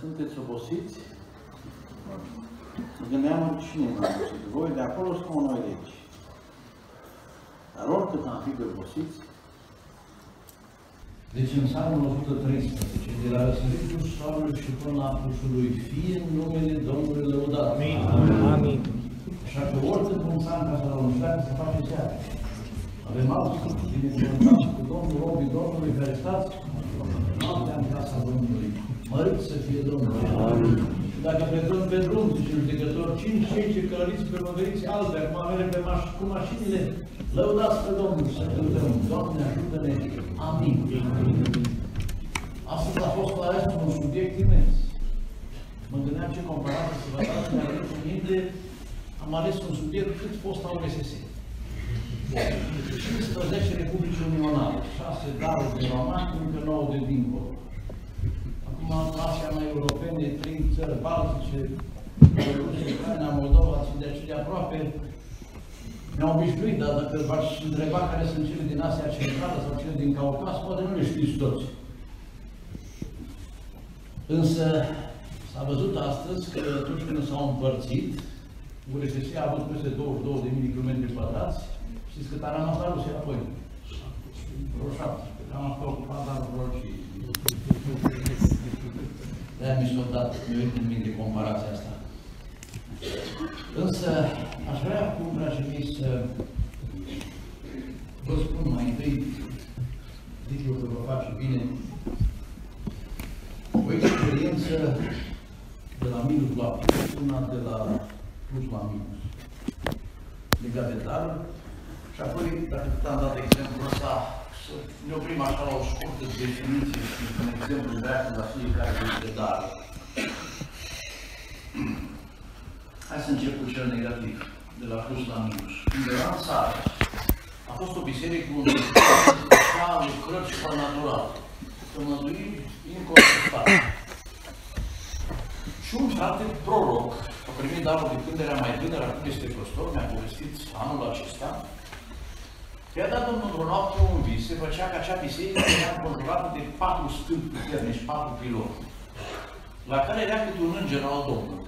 Sunteți obosiți? Mă gândeam cine m-a obosit. Voi de acolo sau noi de aici? Dar oricât am fi de obosiți. Deci în Psalmul 113, de la răsăritul soarelui și până la apusul lui, fie în numele Domnului lăudat. Amin. Amin. Așa că oricât vom sta în casa la un șleac, să face seara. Avem alții, binecuvântați cu Domnul, robii Domnului, care stați noaptea în casa Domnului. Mărit să fie Domnul. Amin. Dacă plecăm pe drum, zice judecător, cine cei ce călăriți pe măgăriți albe, acum merem cu mașinile, lăudați pe Domnul, să cântăm. Doamne, ajută-ne. Amin. Astăzi a fost la restul un subiect imens. Mă gândeam ce comparație să vă dați în adevăr minte, am ales un subiect cât fosta OSS. 15 Republici Unionale, 6 daruri de romani, încă 9 de dincolo. Acum, Asia mai europene, 3 țări baltice, Rusia, Ucraina, Moldova, și de aceea aproape ne-au obișnuit, dar dacă v-aș întreba care sunt cele din Asia Centrală sau cele din Caucas, poate nu le știți toți. Însă, s-a văzut astăzi că atunci când s-au împărțit, URSS a avut peste 22.000 km pătrați. Știți cât a rămas la Rusia apoi? Vreo 17. Am fost ocupat, dar vreo și... De-aia mi s-a dat, mi-a venit în minte comparația asta. Însă, aș vrea acum, dragii mei, să vă spun mai întâi, zic eu că vă face bine, o experiență de la minus la plus, una de la plus la minus. Legat de dar, și apoi, dacă am dat exemplul ăsta, să ne oprim așa la o scurtă definiție și un exemplu dreaptă la fiecare dintre dar. Hai să încep cu cel negativ, de la plus la minus. Undeva în țară a fost o biserică unde făcea lucrări supranatural, tămăduiri incontestabile. Și un frate proroc a primit darul de când era mai tânăr, acum este păstor, mi-a povestit anul acesta. I-a dat Domnul într-o noapte un vis, se făcea că acea biserică era înconjurată de 4 stâlpi puternici, 4 piloni, la care era câte un înger al Domnului.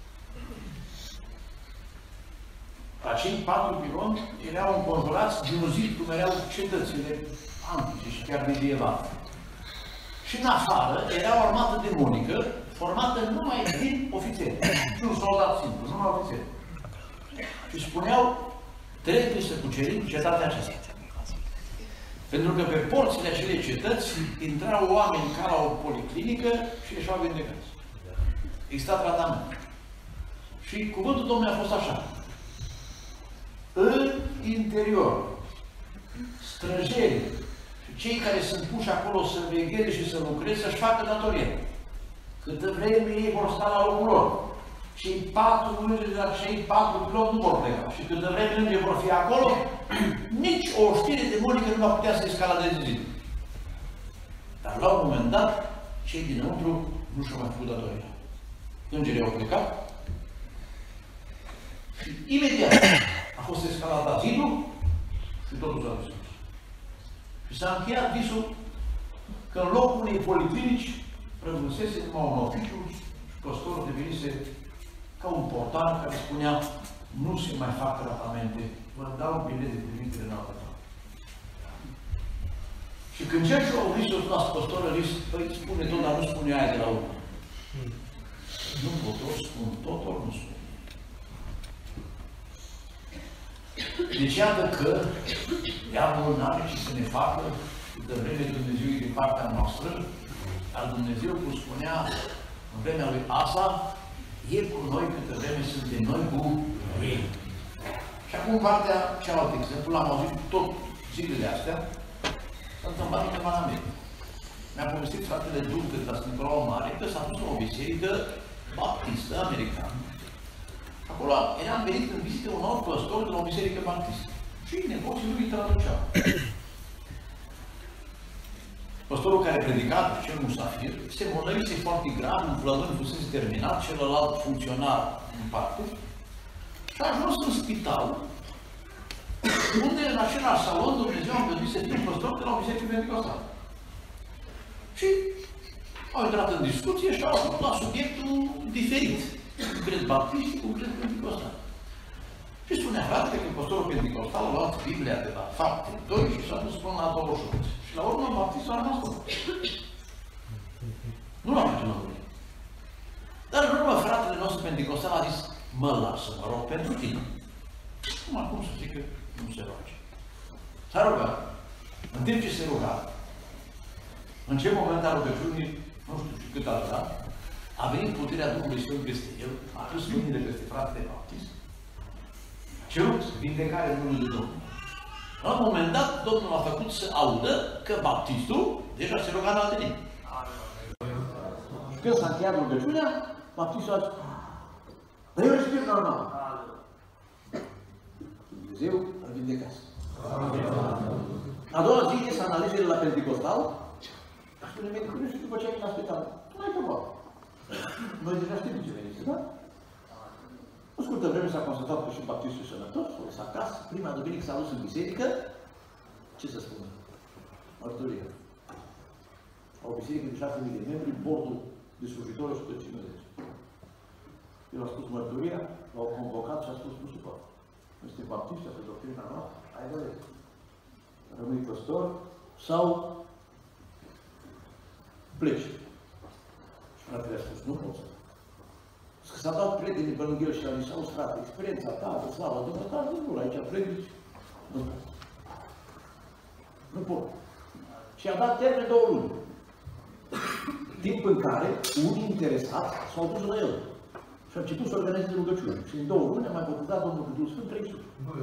Acei 4 piloni erau înconjurați de un zid, cum erau cetățile antice și chiar medievale. Și în afară era o armată demonică, formată numai din ofițeri, și un soldat simplu, numai ofițeri. Și spuneau, trebuie să cucerim cetatea aceasta. Pentru că pe porțile acelei cetăți intrau oameni ca la o policlinică și ieșeau vindecați. Exista tratament. Și cuvântul Domnului a fost așa. În interior, străjerii și cei care sunt puși acolo să vegheze și să lucreze, să-și facă datoria. Câtă vreme ei vor sta la locul lor. Cei 4 îngeri de la cei 4 piloni nu vor pleca. Și câtă vreme îngeri vor fi acolo, nici o știre demonică nu va putea să escaladeze zi. Dar la un moment dat, cei dinăuntru nu și-au mai făcut datoria. Îngerii au plecat și imediat a fost escaladat zidul și totul s-a dus. Și s-a încheiat visul că în locul unei policlinici rămânsese numai un oficiu și păstorul devenise ca un portar care spunea nu se mai fac tratamente, vă dau bilet de trimitere în altă. Și când cel ce au visul ăsta, păstorul a zis, păi spune tot, dar nu spune aia de la urmă. Nu pot, ori spun tot, ori nu spun. Deci iată că diavolul n-are ce să ne facă, de vreme Dumnezeu e din partea noastră, dar Dumnezeu, cum spunea în vremea lui Asa, e cu noi câtă vreme suntem noi cu ei. Și acum partea cealaltă exemplu, l-am auzit tot zilele astea, s-a întâmplat undeva în America. Mi-a povestit fratele Duncă de la Sfântul Nicolau Mare că s-a dus la o biserică baptistă americană. Acolo eram venit în vizită un alt păstor de la o biserică baptistă. Și nepoții lui îi traduceau. Păstorul care predica, cel musafir, se îmbolnăvise foarte grav, un flământ fusese terminat, celălalt funcționar în parte, și a ajuns în spital, unde în același salon Dumnezeu a îngăduit să fie păstor de la o biserică pentecostală. Și au intrat în discuție și au ajuns la subiectul diferit. Cred baptist și cu cred pentecostal. Și spunea, frate, că păstorul pentecostal a luat Biblia de la Fapte 2 și s-a dus până la 28. Și la urmă baptistul a rămas bun. Nu l-am mai ținut. Dar în urmă fratele nostru pentecostal a zis, mă lasă, mă rog pentru tine. Cum să zic că nu se roage? S-a rugat. În timp ce se ruga, în ce moment a rugăciunii, nu știu și cât a dat, a venit puterea Duhului Sfânt peste el, a pus mâinile peste fratele baptist, a cerut vindecare în numele Domnului. La un moment dat, Domnul a făcut să audă că baptistul deja se ruga în alte limbi. Și când s-a încheiat rugăciunea, baptistul a zis, dar eu respir normal. Dumnezeu îl vindecat. A doua zi ies analizele la Pentecostal, dar spune medicul, nu știu după ce ai la spital. Nu ai căpat. Noi deja știm ce venise, da? În scurtă vreme s-a constatat că și baptistul sănătos, s-a dus acasă, prima duminică s-a dus în biserică, ce să spun? Mărturie. O biserică de 6.000 de membri, bordul de slujitori 150. El a spus mărturia, l-au convocat și a spus, nu se poate. Nu este baptist, a fost doctrina noastră, ai de ales. Rămâi păstor sau pleci. Și fratele a spus, nu pot să. S-a dat prietenii pe lângă el și a zis, auzi frate, experiența ta, de slavă, Dumnezeu, nu, aici predici, nu pot. Nu pot. Și a dat termen 2 luni. Timp în care unii interesați s-au dus la el. Și a început să organizeze rugăciune. Și în 2 luni a mai botezat Domnul cu Duhul Sfânt 300.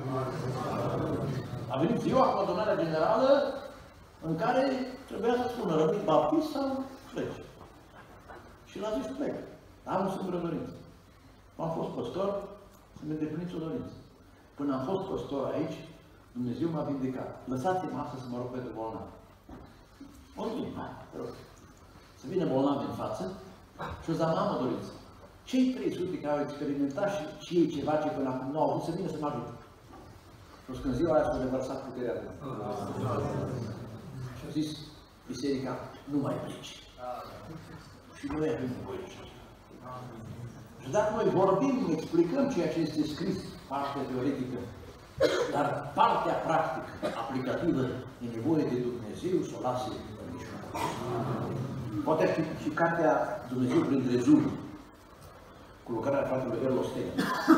A venit ziua cu adunarea generală în care trebuia să spună, rămâi baptist sau pleci. Și l-a zis plec. Am o singură dorință. Am fost păstor, să-mi îndepliniți o dorință. Până am fost păstor aici, Dumnezeu m-a vindecat. Lăsați-mă astăzi să mă rog pentru bolnav. O zi, hai, te rog. Să vină bolnav în față și o să am o dorință. Cei 300 care au experimentat și ei ceva ce până acum nu au avut să vină să mă ajute. Și când ziua aia s-a revărsat puterea de și a zis biserica, nu mai pleci. Și noi avem nevoie de așa. Și dacă noi vorbim, explicăm ceea ce este scris, partea teoretică, dar partea practică, aplicativă, e nevoie de Dumnezeu să o lase în niciuna. Poate și cartea Dumnezeu prin rezum, cu lucrarea fratelui Erlo Stea.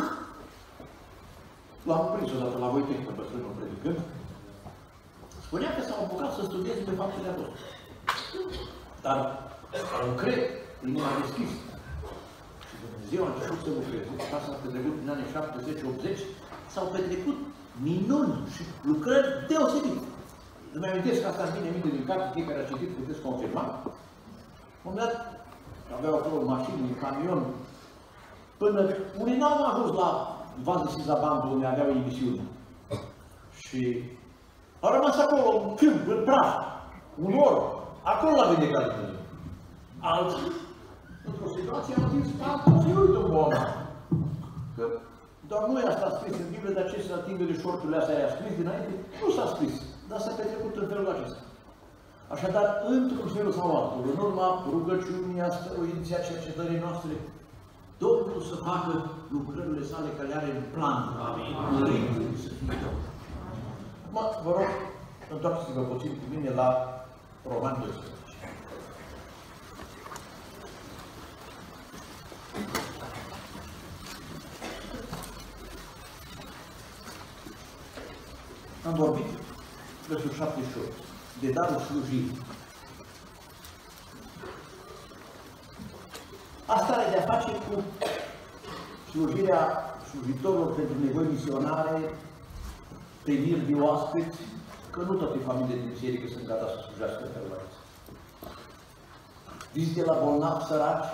L-am prins odată la Voitec, pe bătrânul predicând. Spunea că s-au apucat să studieze pe faptele apostolului. Dar eu cred, inima deschisă. Și Dumnezeu a început să lucreze. Așa s-a petrecut în anii 70-80, s-au petrecut minuni și lucrări deosebite. Îmi amintesc că asta îmi vine minte din carte, fiecare a citit, puteți confirma. La un moment dat, aveau acolo mașini, un camion, până unii n-au ajuns la Vază Sizabandu, unde aveau emisiuni. Și au rămas acolo, în câmp, în praf, un or, acolo l-a vindecat Dumnezeu. Alții, într-o situație, au zis, și uite un bolnav. Că doar nu e asta scris în Biblie, dar ce se atingă de șorturile astea aia scris dinainte, nu s-a scris, dar s-a petrecut în felul acesta. Așadar, într-un fel sau altul, în urma rugăciunii, stăruinței, a cercetării noastre, Domnul să facă lucrările sale care le are în plan. Amin. În ritm să fie Domnul. Acum, vă rog, întoarceți-vă puțin cu mine la Roman 12. Am vorbit, versul 78, de darul slujirii. Asta are de-a face cu slujirea slujitorilor pentru nevoi misionare, primiri de oaspeți, că nu toate familiile din biserică sunt gata să slujească pe felul acesta. Vizite la bolnavi săraci,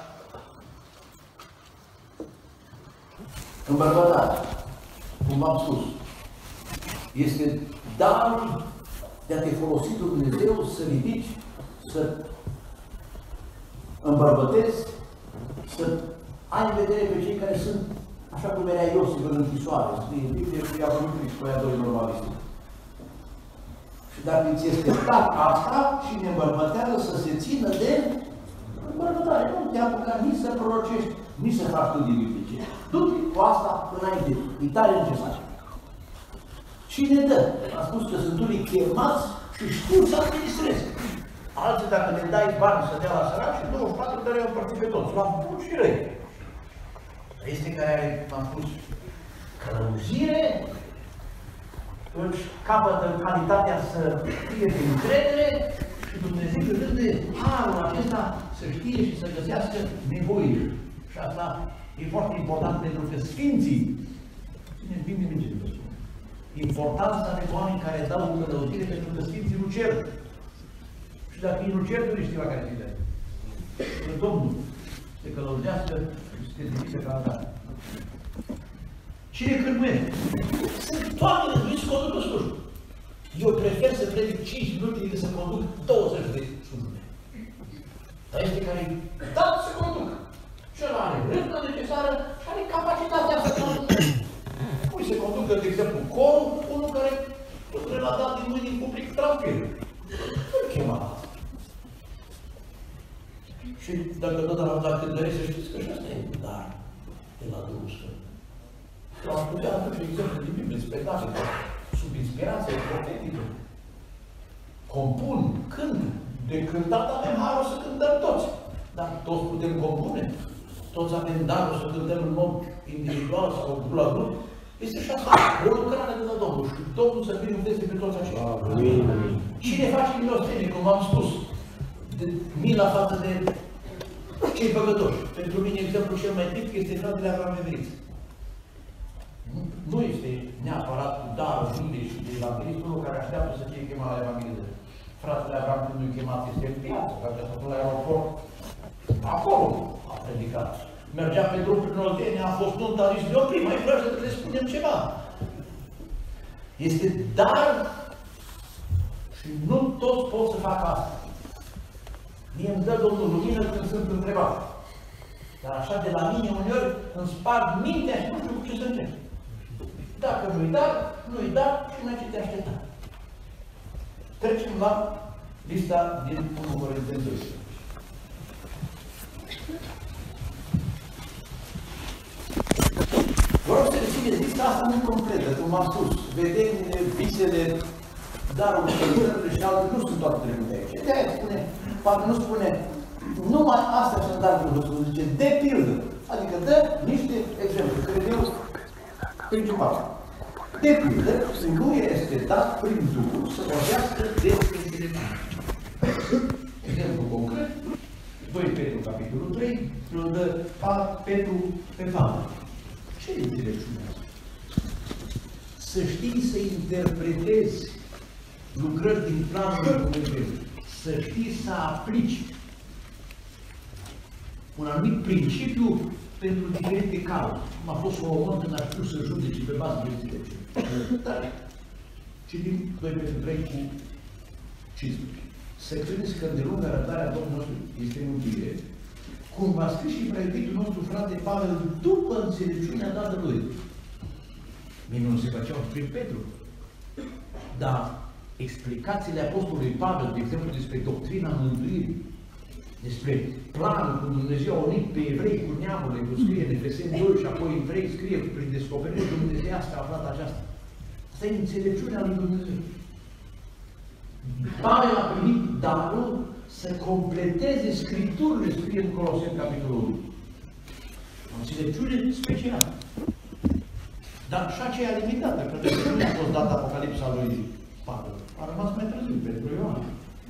îmbărbătare, cum v-am spus, este darul de a te folosi Dumnezeu să ridici, să îmbărbătezi, să ai în vedere pe cei care sunt, așa cum era Iosif în închisoare, scrie în Biblie și i-a venit Hristoia doi normaliști. Și dacă îți este dat asta și ne îmbărbătează să se țină de răbdare, nu te apuca nici să prorocești, nici să faci studii biblice. Du-te cu asta înainte, e tare necesar. Cine dă? Am spus că sunt unii chemați și știu să administreze. Alții, dacă le dai bani să dea la săraci, 24 de lei au împărțit pe toți, la bun și răi. Este care are, v-am spus, călăuzire, își capătă calitatea să fie de încredere și Dumnezeu își dă de harul acesta să știe și să găsească nevoile. Și asta e foarte important pentru că Sfinții, țineți bine de ce vă spun, importanța de oameni care dau o călăuzire pentru că Sfinții nu cer. Și dacă ei nu cer, nu știu la care ți dai. Că Domnul se călăuzească și se deschise ca atare. Cine cârmuiește? Sunt toate rânduiți să conducă slujbă. Eu prefer să predic 5 minute decât să conduc 20 de slujbe. Dar este care e dat să conducă. Cel are rândul necesară și are capacitatea să conducă. Pui să conducă, de exemplu, corul, unul care l-a dat din mâini în public transpiră. Nu-l chema asta. Și dacă doreți să știți că și asta e dar de la Duhul Sfânt. Am putea aduce exemple din Biblie, spectacole, sub inspirație profetică. Compun, cânt. De cântat avem harul să cântăm toți. Dar toți putem compune. Toți avem darul să cântăm în mod individual sau la grup. Este și asta, o lucrare de la Domnul. Și Domnul să binecuvânteze pe toți aceștia. Cine face milostenie, cum am spus, de mila față de cei păcătoși. Pentru mine, exemplul cel mai tipic este fratele Avram Everiță. Nu este neapărat darul milei și de evanghelist, unul care așteaptă să fie chemat la evanghelizare. Fratele Avram, când nu-i chemat, este în piață, dacă a făcut la aeroport, acolo a predicat. Mergea pe drum prin Oltenia, a fost nunta, a zis, ne oprim, mai vreau să le spunem ceva. Este dar și nu toți pot să facă asta. Mie îmi dă Domnul lumină când sunt întrebat. Dar așa de la mine uneori îmi sparg mintea și nu știu cu ce să încep. Dacă nu-i dar, nu-i dar și mai ce te aștepta. Trecem la lista din 1 Corinteni 2. Vă rog să rețineți, lista asta nu completă, cum am spus. Vedenile, visele, darul, călările și altele nu sunt toate trecute aici. De-aia spune, poate nu spune, numai astea sunt darul Dumnezeu, zice, de pildă. Adică dă niște exemple, cred eu, principale. De pildă, nu este dat prin Duhul să vorbească despre înțelepciune. Exemplu concret, 2 Petru, capitolul 3, îl dă Petru pe Pavel. Ce e înțelepciunea asta? Să știi să interpretezi lucrări din planul lui Dumnezeu. Să știi să aplici un anumit principiu pentru diferite cauze. Cum a fost Solomon când a știut să judece pe bază de înțelepciune. Dar citim 2 Petru 3 cu 15. Să credeți că de lungă răbdarea Domnului nostru este mântuire, cum v-a scris și preiubitul nostru frate Pavel după înțelepciunea dată lui. Minuni se făceau prin Petru. Dar explicațiile apostolului Pavel, de exemplu, despre doctrina mântuirii, despre planul cum Dumnezeu a unit pe evrei cu neamurile, cum scrie în Efeseni 2 și apoi evrei scrie prin descoperire dumnezeiască a aflat aceasta. Asta e înțelepciunea lui Dumnezeu. Pavel a primit darul să completeze Scripturile, scrie în Coloseni, capitolul 1. O înțelepciune specială. Dar și aceea limitată, că nu a fost dată Apocalipsa lui Pavel. A rămas mai târziu pentru Ioan.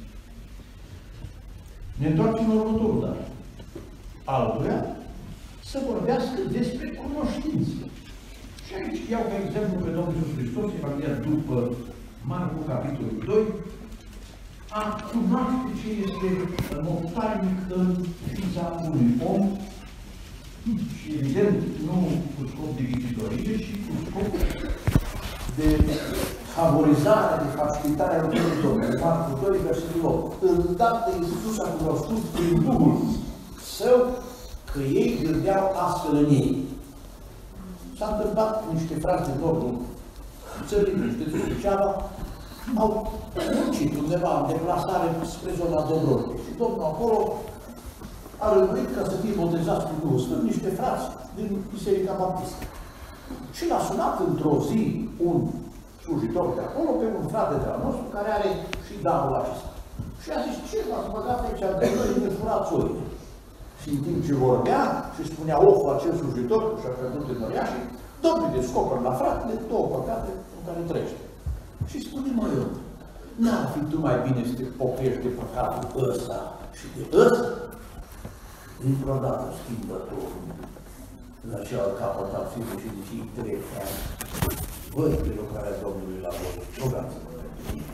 Ne întoarcem în următorul dar. Altuia, să vorbească despre cunoștință. Și aici iau ca exemplu pe Domnul Iisus Hristos, Evanghelia după Marcu, capitolul 2, a cunoaște ce este mod tainic în ființa unui om și, evident, nu cu scop de ghicitorie, ci cu scop de favorizare, de facilitare a lucrurilor Domnului. Marcu 2, versetul 8. Îndată Iisus a cunoscut prin Duhul Său că ei gândeau astfel în ei. S-a întâmplat niște frați din nordul țării, știți, Suceava, au muncit undeva în deplasare spre zona Dobrovi. Și Domnul acolo a rânduit ca să fie botezați cu Duhul Sfânt niște frați din Biserica Baptistă. Și l-a sunat într-o zi un slujitor de acolo pe un frate de la nostru care are și darul acesta. Și a zis, ce v-ați băgat aici de noi, ne furați oile. Și în timp ce vorbea și spunea oful acel slujitor, și-a căzut în ăia și Domnul descoperă la fratele două păcate în care trăiește. Și spune, mă, eu, n-ar fi tu mai bine să te pocăiești de păcatul ăsta și de ăsta? Dintr-o dată schimbătorul la cel capăt al fiului și de cei 3 ani, voi pe lucrarea Domnului la voi, rugați-vă pentru mine.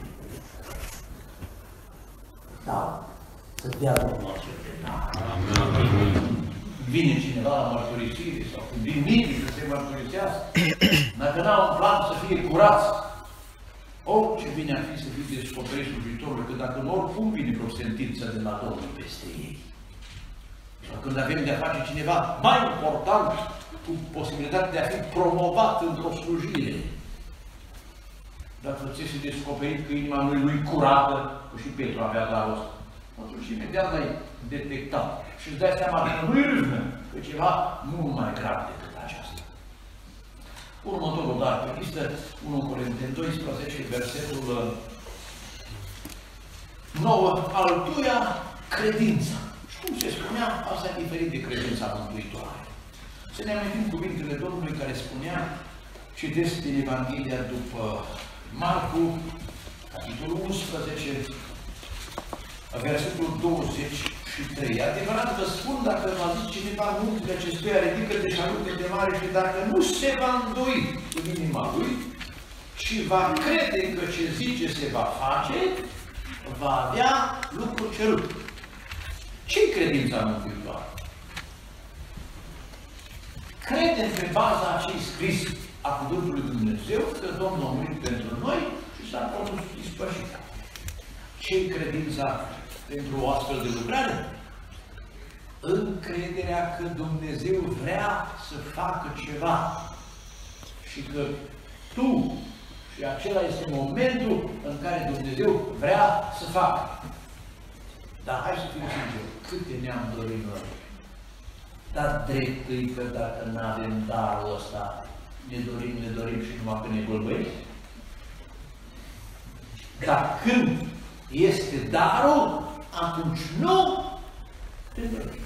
Da, să dea Domnul aceste da. Vine cineva la mărturisire sau când vin mii să se mărturisească, dacă n-au un plan să fie curați, orice bine ar fi să fie descoperit slujitorul, că dacă nu oricum vine vreo sentință de la Domnul peste ei. Sau când avem de-a face cineva mai important, cu posibilitatea de a fi promovat într-o slujire. Dacă ți se descoperit că inima lui curată, că și Petru avea darul ăsta, atunci imediat l-ai detectat și îți dai seama că nu-i râvnă, că ceva mult mai grav decât aceasta. Următorul dar pe listă, 1 Corinteni 12, versetul 9, altuia credința. Și cum se spunea, asta e diferit de credința mântuitoare. Să ne amintim cuvintele Domnului care spunea, citesc din Evanghelia după Marcu, capitolul 11, versetul 23. Adevărat vă spun, dacă va zice cineva muntele acestuia, ridică-te și aruncă-te mare și dacă nu se va îndoi în inima lui și va crede că ce zice se va face, va avea lucruri cerute. Ce-i credința mântuitoare? Credem pe baza acestui scris a Cuvântului Dumnezeu că Domnul a murit pentru noi și s-a produs ispășirea. Ce-i credința pentru o astfel de lucrare? Încrederea că Dumnezeu vrea să facă ceva și că tu și acela este momentul în care Dumnezeu vrea să facă. Dar hai să fim sinceri, câte ne-am dorit noi? Dar drept e că dacă nu avem darul ăsta, ne dorim și numai când ne golbăim. Dar când este darul, atunci nu te dorești.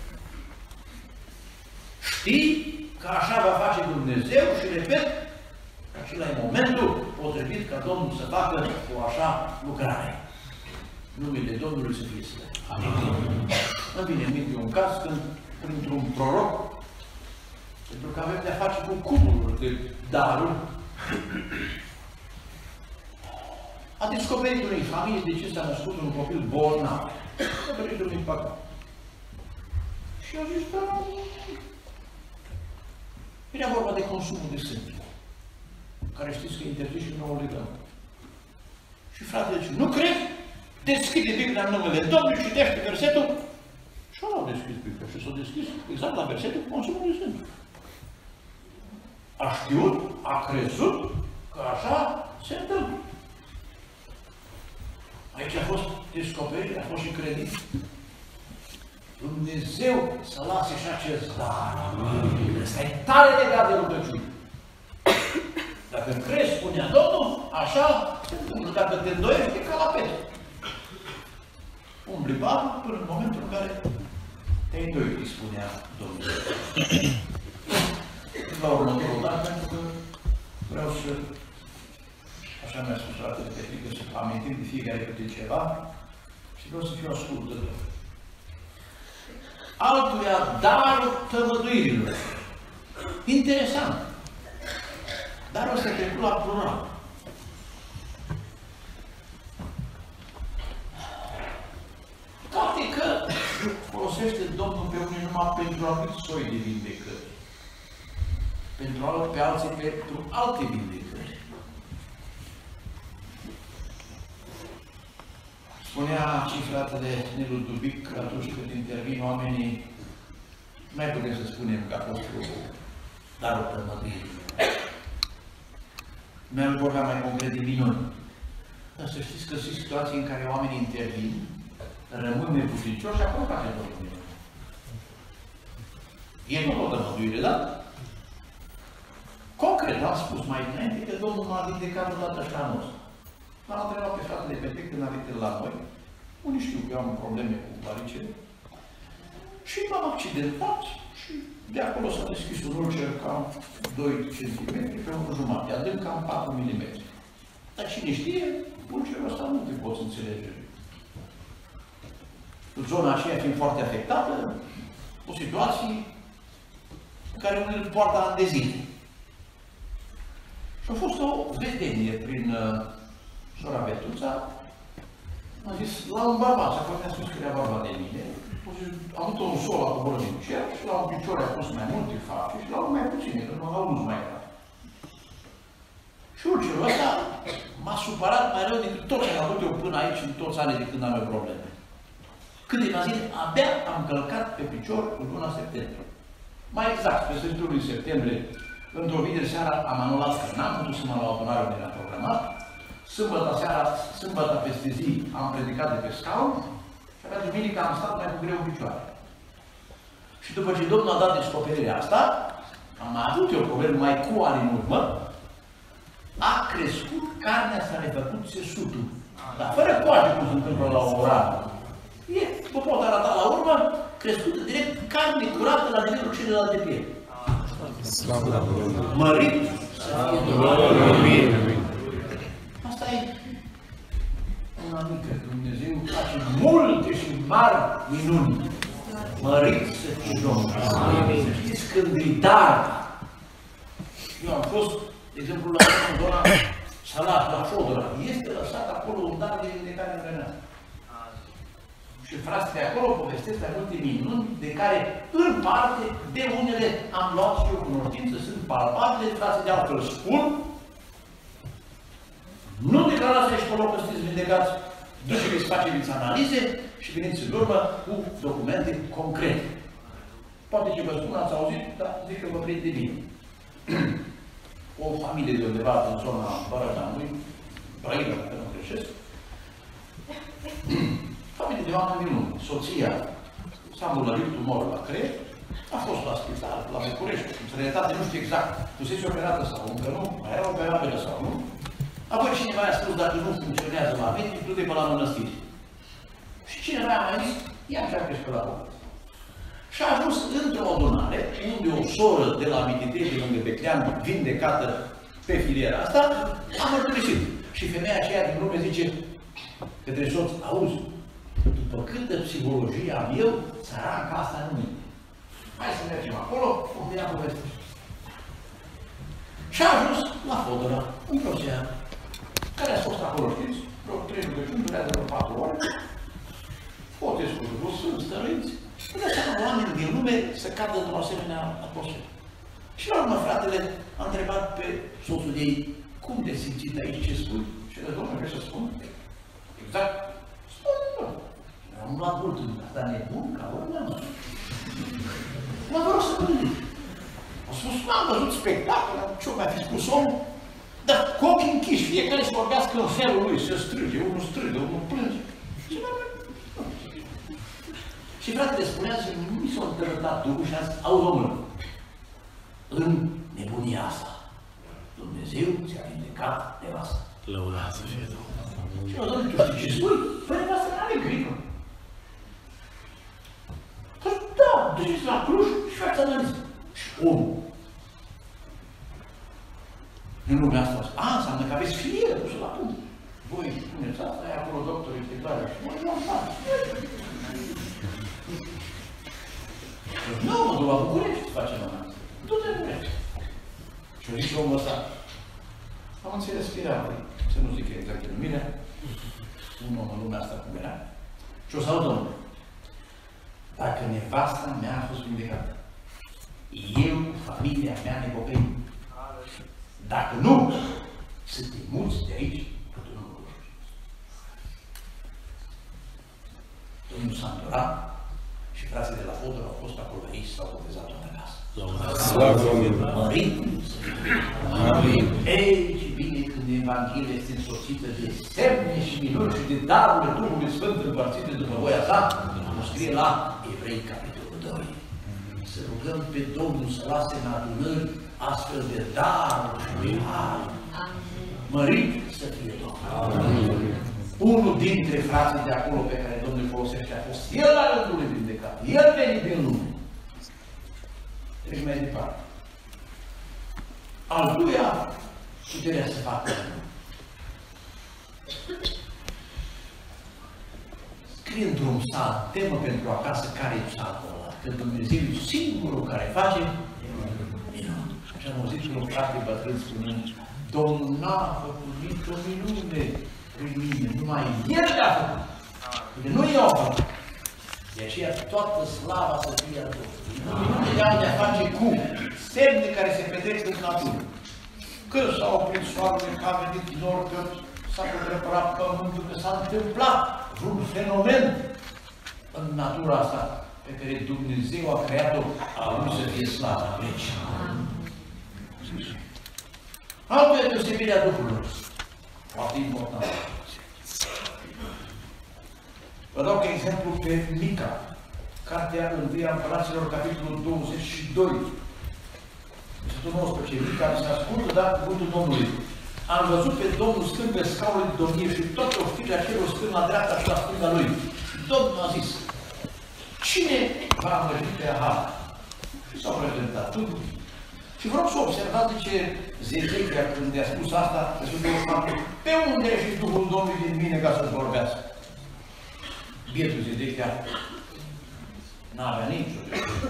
Știi că așa va face Dumnezeu și, repet, acela e momentul potrivit ca Domnul să facă o așa lucrare. Numele Domnului să fie slăvit. Îmi vine în minte un caz când, printr-un proroc, pentru că avem de-a face cu cumulul de daruri, a descoperit unei familii de ce s-a născut un copil bolnav. A descoperit unui păcat. Și a zis, da, era vorba de consumul de sânge, care știți că interzis și nouă legal. Și fratele zice, nu crezi? Deschide Biblia în numele Domnului, citește versetul. Și ăla a deschis Biblia și s-a deschis exact la versetul consumului de sânge. A știut, a crezut că așa se întâmplă. Aici a fost descoperire, a fost și credit. Dumnezeu să lase și acest dar. Ăsta e tare legat de rugăciune. Dacă crezi, spunea Domnul, așa se întâmplă. Dacă te îndoiești, e ca la Petru. Umbli banul până în momentul în care te-ai îndoit, îi spunea Domnul. La următorul dat, pentru că vreau să, așa mi-a spus fratele Petrică, să amintim de fiecare câte ceva și vreau să fiu ascultător. Altuia darul tămăduirilor. Interesant. Darul ăsta trecut la plural. Toate că folosește Domnul pe unii numai pentru anumit soi de vindecări. Pe alții pentru alte vindecări. Spunea și fratele Nelu Dubic că atunci când intervin oamenii, mai putem să spunem că a fost darul tămăduirii. Mi-am vorbea mai concret de minuni. Dar să știți că sunt situații în care oamenii intervin, rămân neputincioși și acolo face Domnul minuni. E nu o tămăduire, da? Concret, am spus mai înainte că Domnul m-a vindecat odată și anul ăsta. L-am întrebat pe fratele Petre când a venit la noi. Unii știu că eu am probleme cu varicele. Și m-am accidentat și de acolo s-a deschis un ulcer cam 2 cm pe 1,5, adânc cam 4 mm. Dar cine știe, ulcerul ăsta nu te poți înțelege. Zona aceea fiind foarte afectată, cu situații care unele poartă ani de zile. Și a fost o vedenie prin sora Betuța. Am zis, la un bărbat, și apoi mi-a spus că era bărbat de mine. Am avut un sol la coboră din cer și la un picior a pus mai multe face și la un mai puține, că nu la unul mai era. Și ulcerul ăsta m-a supărat mai rău decât tot ce am avut eu până aici în toți anii de când am eu probleme. Câteva zile, abia am călcat pe picior în luna septembrie. Mai exact, pe sfârșitul lui septembrie, într-o vineri seara am anulat că n-am putut să mă la adunare unde era programat. Sâmbătă peste zi am predicat de pe scaun și abia duminică am stat mai cu greu în picioare. Și după ce Domnul a dat descoperirea asta, am avut eu probleme mai cu ani în urmă, a crescut carnea, s-a refăcut țesutul. Dar fără coaje, cum se întâmplă la o orară. Vă pot arăta la urmă, crescută direct carne curată la nivelul celelalte piele. Mărit să fie Dumnezeu. Asta e una mică. Dumnezeu face multe și mari minuni. Mărit să fie Domnul. Să știți când e dar. Eu am fost, de exemplu, la zona Salat, la Fodora. Este lăsat acolo un dar de vindecare în venea. Și frații de acolo povestesc mai multe minuni de care, în parte, de unele am luat și eu cunoștință, sunt palpabile, frații de altfel spun. Nu declarați aici pe loc că sunteți vindecați, duceți să faceți analize și veniți în urmă cu documente concrete. Poate ce vă spun, ați auzit, dar zic că vă prinde bine. O familie de undeva în zona Bărădanului, Brăila, dacă nu greșesc, familie de oameni din lume. Soția s-a îmbolnăvit tumor la creier, a fost la spital, la București, în sănătate, nu știu exact, fusese operată sau încă nu, mai era operabilă sau nu. Apoi cineva i-a spus, dacă nu funcționează la medic, du-te pe la mănăstire. Și cineva i-a mai zis, ia încearcă și pe la pământ. Și a ajuns într-o adunare, unde o soră de la Mititei, de lângă Beclean, vindecată pe filiera asta, a mărturisit. Și femeia aceea din lume zice către soț, auzi, după câtă psihologie am eu, țăranca asta nu minte. Hai să mergem acolo, unde ea povestește. Și a ajuns la Fodora, într-o seară, care a fost acolo, știți, vreo 3 rugăciuni, durează vreo 4 ore, Fotescu, sunt stărinți, până seama oameni din lume să cadă într-o asemenea atmosferă. Și la urmă, fratele a întrebat pe soțul ei, cum te-ai simțit aici, ce spui? Și de Domnule, vrei să spun? Exact. Spune, Domnule. Am luat mult în asta nebun, ca urmă, nu. Mă vă rog să gândiți. Au spus, m-am văzut spectacol, ce-o mai fi spus omul, dar cu ochii închiși, fiecare să vorbească în felul lui, se strige, unul strige, unul plânge. Și fratele spunea să nu mi s-a întărătat Duhul și a zis, auzi, omul, în nebunia asta, Dumnezeu ți-a vindecat nevasta. Lăudat să fie Domnul. Și eu, Domnule, tu știi ce spui? Păi nevasta n-are gripă. Păi da, duceți la Cluj și faceți analiză. Și omul. În lumea asta, înseamnă că aveți filiere pusă la punct. Voi spuneți asta, e acolo doctorii titulare și voi nu am fac. Nu, mă duc la București să facem analiză. Du-te în București. Și-o zice omul ăsta, am înțeles că era, să nu zic exact denumirea, un om în lumea asta cum era. Și o să aud, Domnule, dacă nevasta mea a fost vindecată, eu, familia mea, ne popei. Dacă nu, să te muți de aici, că tu nu mă cunoști. Domnul s-a îndurat și frații de la Fodor au fost acolo aici, s-au botezat toată acasă. Slavă Domnului! Mărit! Amin! Ei, ce bine când Evanghelia este însoțită de semne și minuni și de darurile Duhului Sfânt împărțite după voia sa, cum scrie la Evrei, capitolul 2. Să să rugăm pe Domnul să lase în adunări astfel de daruri și de har. Mărit să fie Domnul. Unul dintre frații de acolo pe care Domnul îl folosește a fost el la rândul lui vindecat. El venit din lume. Deci mai departe. Al doilea, puterea să facă. Scrie într-un psalm, temă pentru acasă, care e psalmul ăla? Că Dumnezeu e singurul care face minuni. Și am auzit un frate bătrân spunând, Domnul n-a făcut nicio minune prin mine, numai El le-a făcut. Pentru nu eu am făcut. De aceea toată slava să fie a Domnului. Minunile au de-a face cu semne care se petrec în natură. Că s-a oprit soarele, că a venit nor, că s-a cutrăpărat pământul, că s-a întâmplat vreun fenomen în natura asta pe care Dumnezeu a creat-o, a lui să fie slava. Deci, altă e deosebirea Duhului. Foarte important. Vă dau ca exemplu pe Mica, cartea 1 Împăraților, capitolul 22. Versetul 19. Mica se ascultă, dar cuvântul Domnului. Am văzut pe Domnul stând pe scaunul de domnie și toate oștirile acelor stând la dreapta și la stânga lui. Și Domnul a zis, cine va învăși pe Ahab? Și s-au prezentat. Și vreau să observați ce Zedechia, când i-a spus asta, pe unde e și Duhul Domnului din mine ca să-ți vorbească? Bietul Zedechia n-avea nicio.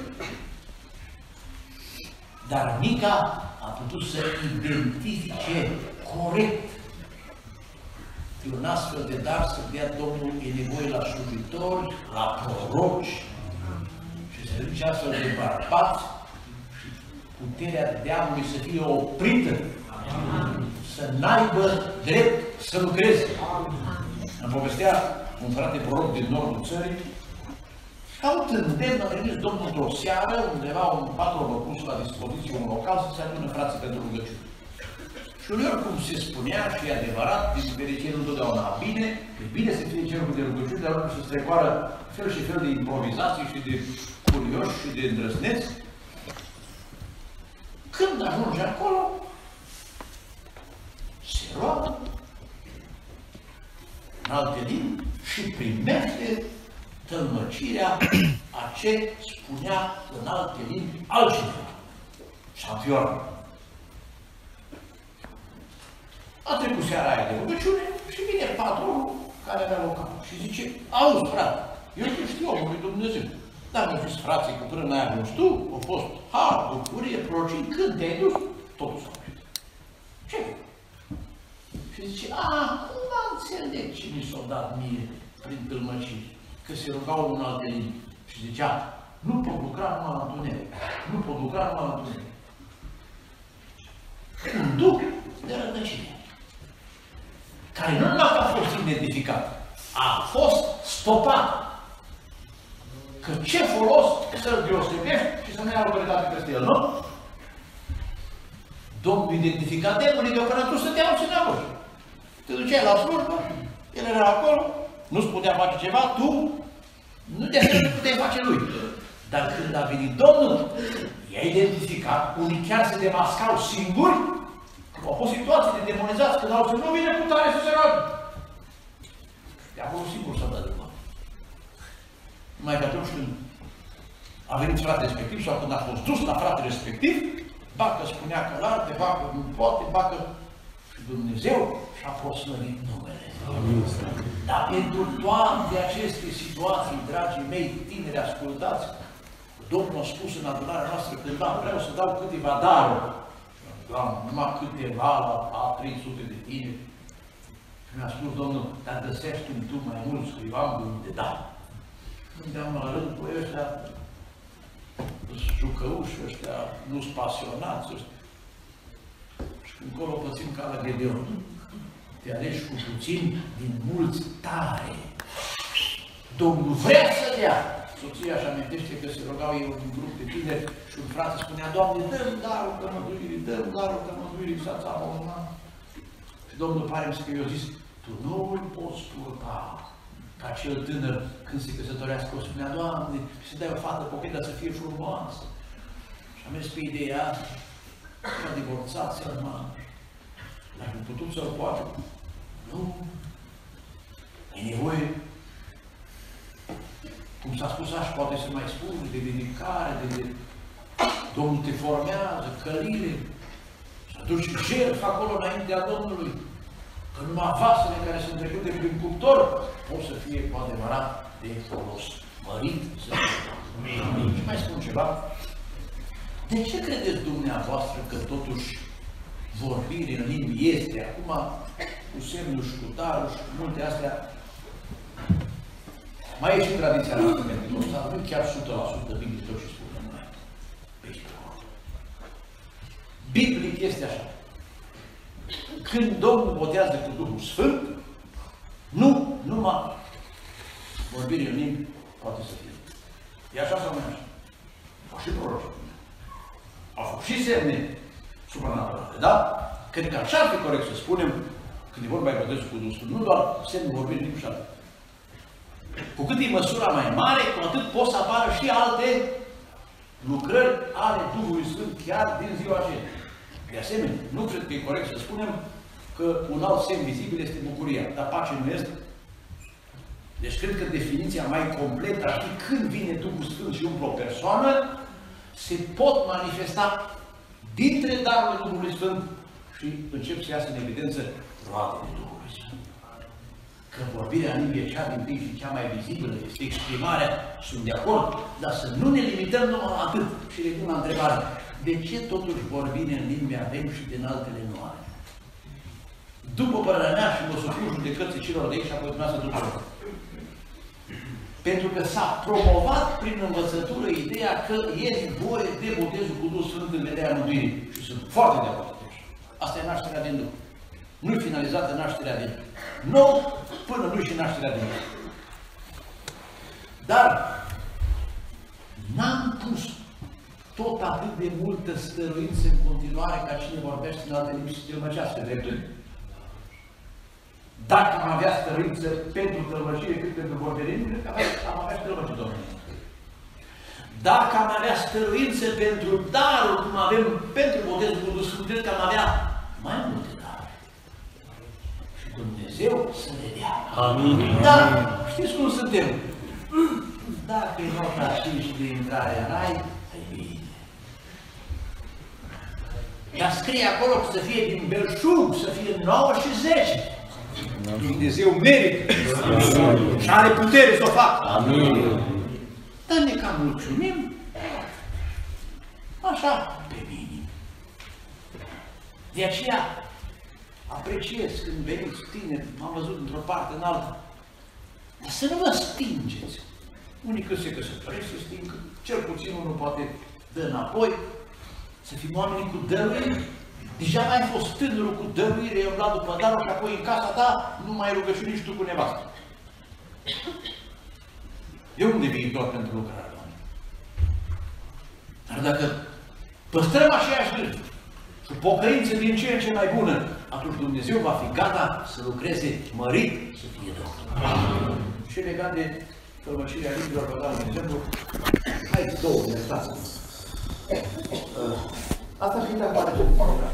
Dar Mica a putut să identifice corect că un astfel de dar să dea Domnul e nevoie la slujitori, la proroci și să duce astfel de bărbați și puterea deamului să fie oprită, să n-aibă drept să lucreze. Îmi povestea un frate proroc din nordul țării, ca un tândem a trimis Domnul într-o seară, undeva un patru pus la dispoziție un local să se adună frații pentru rugăciune. Și uneori, cum se spunea, și e adevărat, din fericire nu întotdeauna bine, e bine să fie cercul de rugăciune, dar nu să strecoară fel și fel de improvizații și de curioși și de îndrăzneți. Când ajunge acolo, se roagă în alte limbi și primește tălmăcirea a ce spunea în alte limbi altcineva. Șampion. A trecut seara aia de rugăciune și vine patronul care avea local și zice, auzi, frate, eu te știu omul lui Dumnezeu. Dar mi-au zis frații că până n-ai ajuns tu, a fost har, bucurie, prorocii, când te-ai dus, totul s-a oprit. Ce? Și zice, acum înțeleg ce mi s-a dat mie prin tălmăciri. Că se rugau în alte limbi și zicea, nu pot lucra numai la întuneric, nu pot lucra numai la întuneric. Un duh de rădăcine, care nu numai că a fost identificat, a fost stopat. Că ce folos să-l deosebești și să nu ai autoritate peste el, nu? Domnul identifica demonii, că până tu stăteau și neapoi. Te duceai la slujbă, el era acolo, nu-ți putea face ceva, tu nu te puteai face lui. Dar când a venit Domnul, i-a identificat, unii chiar se demascau singuri, au fost situații de demonizați, când au zis, nu vine cu tare să se roage. De acolo singur s-a dat de bani. Numai că atunci când a venit fratele respectiv sau când a fost dus la fratele respectiv, bacă spunea că l-arte, bacă nu poate, bacă și Dumnezeu și-a fost slăvit numele. Dar pentru toate aceste situații, dragii mei, tineri, ascultați, Domnul a spus în adunarea noastră când vreau să dau câteva daruri. Doamne, numai câteva la 300 de tine. Și mi-a spus Domnul, dar găsești-mi tu mai mulți, că eu am de da. Unde-am la rând cu ăștia, jucăuși ăștia, nu-s pasionați ăștia. Și încolo pățim ca la Gedeon. Te alegi cu puțin din mulți tare. Domnul vrea să dea. Soția își amintește că se rugau ei un grup de tineri și un frate spunea, Doamne, dă-mi darul tămăduirii, dă-mi darul tămăduirii, să-ți am. Și Domnul pare că i-a zis, tu nu îl poți purta. Ca acel tânăr, când se căsătorească, o spunea, Doamne, și să dai o fată pochetă să fie frumoasă. am mers pe ideea că a divorțat sărman. L-ar fi putut să-l poată. Nu. E nevoie, cum s-a spus așa, poate să mai spun, de dedicare, de Domnul te formează, călire, să aduci jertfă acolo înaintea Domnului, că numai vasele care sunt trecute prin cuptor pot să fie cu adevărat de folos. Mărit să fie. Și mai spun ceva. De ce credeți dumneavoastră că totuși vorbire în limbi este, acum cu semnul și cu darul și cu multe astea, mai e și tradiția noastră pentecostală, nu chiar 100% Biblie tot ce spune noi. Biblic este așa. Când Domnul botează cu Duhul Sfânt, nu numai vorbire în limbi poate să fie. E așa sau nu așa? Au și proroci. Au fost și semne supranaturale, da? Cred că așa ar fi corect să spunem, când e vorba de botezul cu Duhul Sfânt, nu doar semne vorbire în limbi și alte. Cu cât e măsura mai mare, cu atât pot să apară și alte lucrări ale Duhului Sfânt chiar din ziua aceea. De asemenea, nu cred că e corect să spunem că un alt semn vizibil este bucuria, dar pace nu este. Deci cred că definiția mai completă ar fi când vine Duhul Sfânt și umple o persoană, se pot manifesta dintre darurile Duhului Sfânt și încep să iasă în evidență roadele Duhului Sfânt. Că vorbirea în limbi e cea din tâi și cea mai vizibilă, este exprimarea, sunt de acord, dar să nu ne limităm numai la atât. Și le pun la întrebare, de ce totuși vorbire în limbi avem și din altele nu avem? După părerea mea și mă supun judecății celor de aici și apoi dumneavoastră tuturor. Pentru că s-a promovat prin învățătură ideea că e nevoie de botezul cu Duhul Sfânt în vederea mântuirii. Și sunt foarte de acord. Asta e nașterea din Duh. Nu-i finalizată nașterea din Duh. Nu până nu-i și nașterea din Duh. Dar n-am pus tot atât de multă stăruință în continuare ca cine vorbește în alte limbi și să tălmăcească dreptul. Dacă am avea stăruință pentru tălmăcire cât pentru vorbire, nu cred că am avea tălmăcire, Domnule. Dacă am avea stăruință pentru darul, cum avem pentru botezul cu Duhul Sfânt, cred că am avea mai multe daruri. Și Dumnezeu să le dea. Amin. Dar știți cum suntem? Dacă e nota 5 de intrare în rai, e bine. Dar scrie acolo că să fie din belșug, să fie 9 și 10. Dumnezeu merită și are putere să o facă. Amin. Dar ne cam mulțumim așa, pe minim. De aceea apreciez când veniți tineri, m-am văzut într-o parte, în alta, dar să nu vă stingeți. Unii când se căsătoresc, se sting, cel puțin unul poate dă înapoi, să fim oameni cu dăruire. Deja mai ai fost tânărul cu dăruire, eu îmi după darul și apoi în casa ta nu mai ai rugăciuni nici tu cu nevastă. E unde viitor pentru lucrarea Doamnei. Dar dacă păstrăm aceeași gândire și pocăință din ce în ce mai bună, atunci Dumnezeu va fi gata să lucreze mărit, să fie Domnul. Și legat de tălmăcirea limbilor, vă dau un exemplu. Haideți două, iertați. Asta și de afară ce program.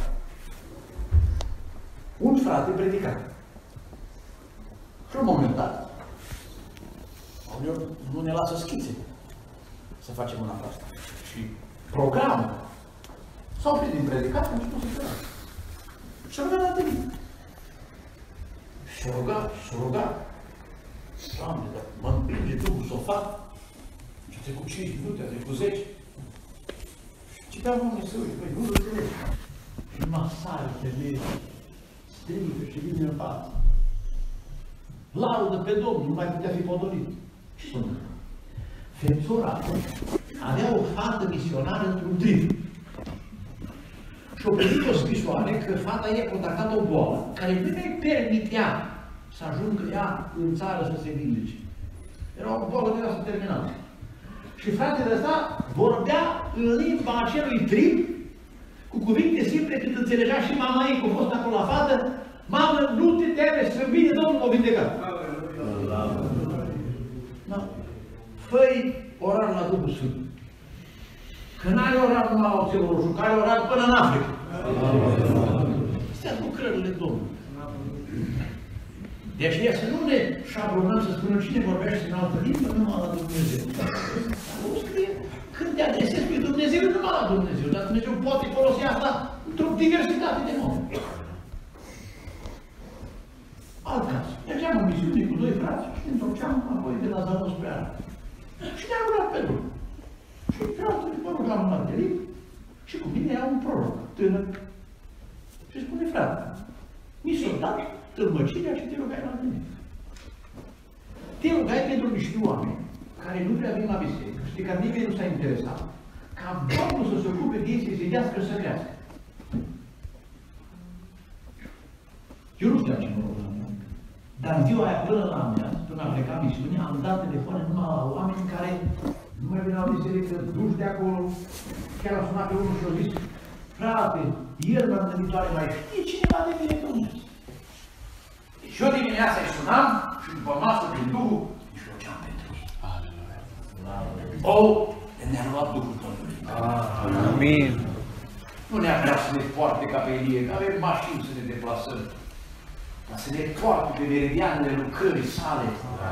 Un frate predica. Și la un moment dat, nu ne lasă schițe să facem una asta. Și programul s-a oprit din predicat, am început să căra. Și-a rugat la tine. Și-a rugat. Doamne, dar mă împinge Duhul să o fac. Și a trecut 5 minute, a trecut 10. Și pe oamenii să uite, băi, nu-l înțelegi. Și numai sare femeie, strigă și vine în față. Laudă pe Domnul, nu mai putea fi podolit. Ce s-a întâmplat? Fecioara avea o fată misionară într-un trip. Și-a primit o scrisoare că fata i-a contactat o boală care nu îi permitea să ajungă ea în țară să se vindece. Era o boală de asta terminată. Și fratele ăsta vorbea în limba acelui trip, cu cuvinte simple, cât înțelegea și mama ei, că a fost acolo la fată, mamă, nu te teme, să vine Domnul o vindecat. Da. Fă-i orar la Duhul Sfânt. Că n-ai orat numai la Oțelul Roșu, că ai orat până în Africa. Astea sunt lucrările Domnului. De aceea să nu ne șablonăm să spunem cine vorbește în altă limbă, numai la Dumnezeu. Nu scrie. Când te adresezi pe Dumnezeu, numai la Dumnezeu. Dar Dumnezeu poate folosi asta într-o diversitate de moduri. Alt caz. Mergeam în misiune cu doi frați și ne întorceam apoi de la Zanos spre Arad. Și ne-am rugat pe drum. Și fratele, mă rugam în Ardelit și cu mine era un proroc, tânăr. Și spune, frate, mi s-a dat tâlmăcirea și te rugai la mine. Te rugai pentru niște oameni care nu prea vin la biserică, știi că nimeni nu s-a interesat, ca Domnul să se ocupe de ei, să-i zidească și să crească. Eu nu știu ce mă rog la mine. Dar în ziua aia până la mea, până a plecat misiunea, am dat telefoane numai la oameni care nu mai vin la biserică, duși de acolo, chiar a sunat pe unul și a zis, frate, ieri m-am gândit oare mai știe cineva de mine pe unde? Deci eu dimineața îi sunam și după masă prin Duhul își făceam pentru ei. O, ne-a luat Duhul Domnului. Amin. Nu neapărat să ne poarte ca pe Ilie, că avem mașini să ne deplasăm. Dar să ne poarte pe meridianele lucrării sale.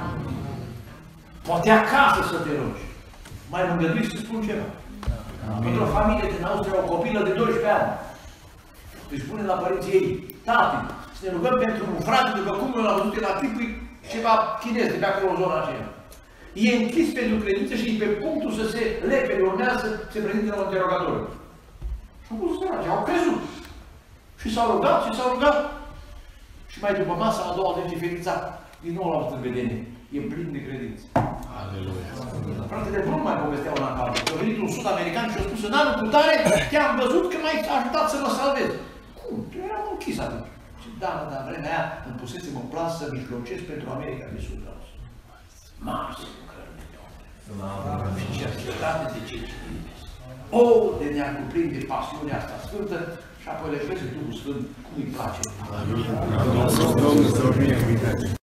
Poate acasă să te rogi. Mai îngăduiți să spun ceva. Într-o familie din Austria, o copilă de 12 ani își spune la părinții ei, tati, să ne rugăm pentru un frate, după cum l-a văzut la clipul ceva chinez de pe acolo în zona aceea. E închis pentru credință și pe punctul să se lepede, urmează să se prezinte la un interogatoriu. Și au pus săraci, au crezut. Și s-au rugat și s-au rugat. Și mai după masa a doua zi diferența, din nou l-au văzut în vedenie. E plin de credință. Aleluia. Fratele Brun mai povestea una ca a venit un sud-american și a spus în anul cu tare, te-am văzut că m-ai ajutat să mă salvez. Cum? Eu eram închis atunci. Și dar vremea aia îmi pusesem în plas să mijlocesc pentru America de Sud. Mari lucrări de Domnule. Și cercetate de cei ce iubesc. O, de ne-ar cuprinde pasiunea asta sfântă și apoi le vezi Duhul Sfânt cum îi place. Amin. Domnul să